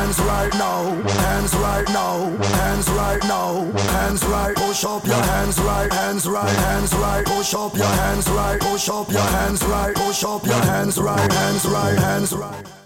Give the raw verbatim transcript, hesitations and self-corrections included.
hands right now, hands right now, hands right now, hands right. Push up your hands right, hands right, hands right. Push up your hands right, push up your hands right, push up your hands right, hands right, hands right.